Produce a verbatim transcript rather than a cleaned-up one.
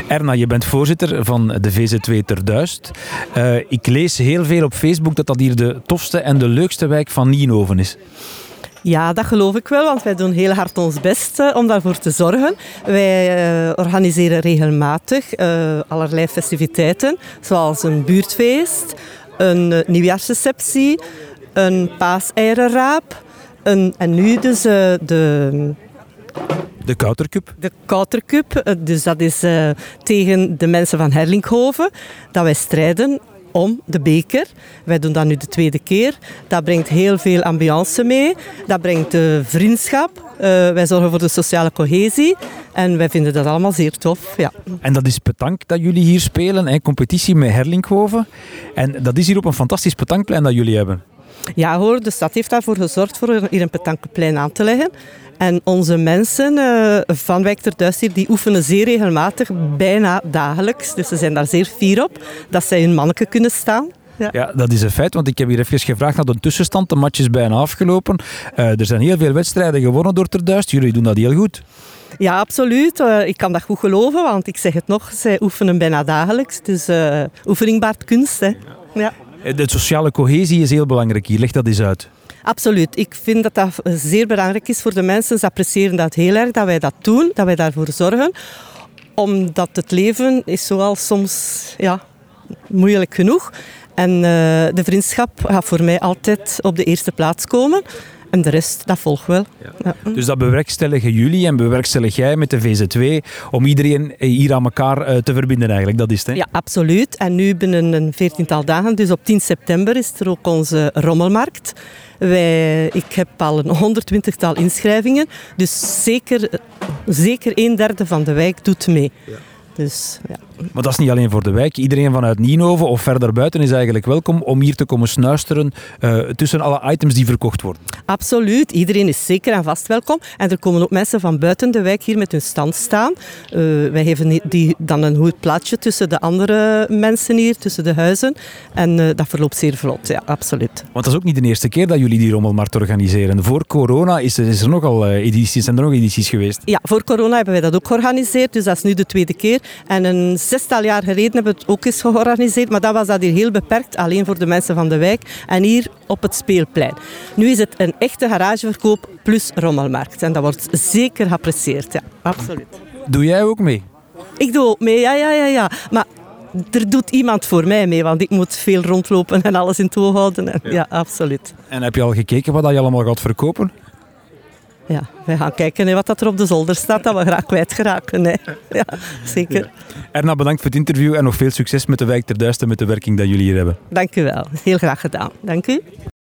Erna, je bent voorzitter van de V Z W Ter Duist. Uh, ik lees heel veel op Facebook dat dat hier de tofste en de leukste wijk van Nienhoven is. Ja, dat geloof ik wel, want wij doen heel hard ons best uh, om daarvoor te zorgen. Wij uh, organiseren regelmatig uh, allerlei festiviteiten, zoals een buurtfeest, een uh, nieuwjaarsreceptie, een paaseierenraap een, en nu dus uh, de... De Koutercup? De Koutercup, dus dat is uh, tegen de mensen van Herlinkhoven, dat wij strijden om de beker. Wij doen dat nu de tweede keer. Dat brengt heel veel ambiance mee. Dat brengt de vriendschap. Uh, wij zorgen voor de sociale cohesie. En wij vinden dat allemaal zeer tof. Ja. En dat is petanque dat jullie hier spelen, hè? Competitie met Herlinkhoven. En dat is hier op een fantastisch petankplein dat jullie hebben. Ja hoor, de stad heeft daarvoor gezorgd voor hier een petankplein aan te leggen. En onze mensen uh, van Wijk Ter Duist hier, die oefenen zeer regelmatig, bijna dagelijks. Dus ze zijn daar zeer fier op dat zij hun manneke kunnen staan. Ja. ja, dat is een feit, want ik heb hier even gevraagd naar de tussenstand. De match is bijna afgelopen. Uh, er zijn heel veel wedstrijden gewonnen door Ter Duist. Jullie doen dat heel goed. Ja, absoluut. Uh, ik kan dat goed geloven, want ik zeg het nog, zij oefenen bijna dagelijks. Dus uh, oefening baart kunst. Hè. Ja. De sociale cohesie is heel belangrijk hier. Leg dat eens uit. Absoluut. Ik vind dat dat zeer belangrijk is voor de mensen. Ze appreciëren dat heel erg, dat wij dat doen, dat wij daarvoor zorgen. Omdat het leven is zoals soms ja, moeilijk genoeg. En uh, de vriendschap gaat voor mij altijd op de eerste plaats komen. En de rest, dat volgt wel. Ja. Ja. Dus dat bewerkstelligen jullie en bewerkstellig jij met de V Z W om iedereen hier aan elkaar uh, te verbinden eigenlijk. Dat is het, hè? Ja, absoluut. En nu binnen een veertiental dagen, dus op tien september, is er ook onze rommelmarkt. Wij, ik heb al een honderdtwintigtal inschrijvingen. Dus zeker, zeker een derde van de wijk doet mee. Ja. Dus, ja. Maar dat is niet alleen voor de wijk. Iedereen vanuit Nienhoven of verder buiten is eigenlijk welkom om hier te komen snuisteren uh, tussen alle items die verkocht worden. Absoluut. Iedereen is zeker en vast welkom. En er komen ook mensen van buiten de wijk hier met hun stand staan. Uh, wij geven die dan een goed plaatsje tussen de andere mensen hier, tussen de huizen. En uh, dat verloopt zeer vlot, ja, absoluut. Want dat is ook niet de eerste keer dat jullie die rommelmarkt organiseren. Voor corona is er, is er nogal uh, edities, zijn er nog edities geweest? Ja, voor corona hebben wij dat ook georganiseerd. Dus dat is nu de tweede keer. En een zestal jaar geleden hebben we het ook eens georganiseerd, maar dat was dat hier heel beperkt, alleen voor de mensen van de wijk en hier op het speelplein. Nu is het een echte garageverkoop plus rommelmarkt en dat wordt zeker geapprecieerd, ja, absoluut. Doe jij ook mee? Ik doe ook mee, ja, ja, ja, ja. Maar er doet iemand voor mij mee, want ik moet veel rondlopen en alles in toom houden. En, ja. ja, absoluut. En heb je al gekeken wat je allemaal gaat verkopen? Ja, wij gaan kijken hè, wat dat er op de zolder staat, dat we graag kwijt geraken. Hè. Ja, zeker. Ja. Erna, bedankt voor het interview en nog veel succes met de Wijk Ter Duist en met de werking dat jullie hier hebben. Dank u wel. Heel graag gedaan. Dank u.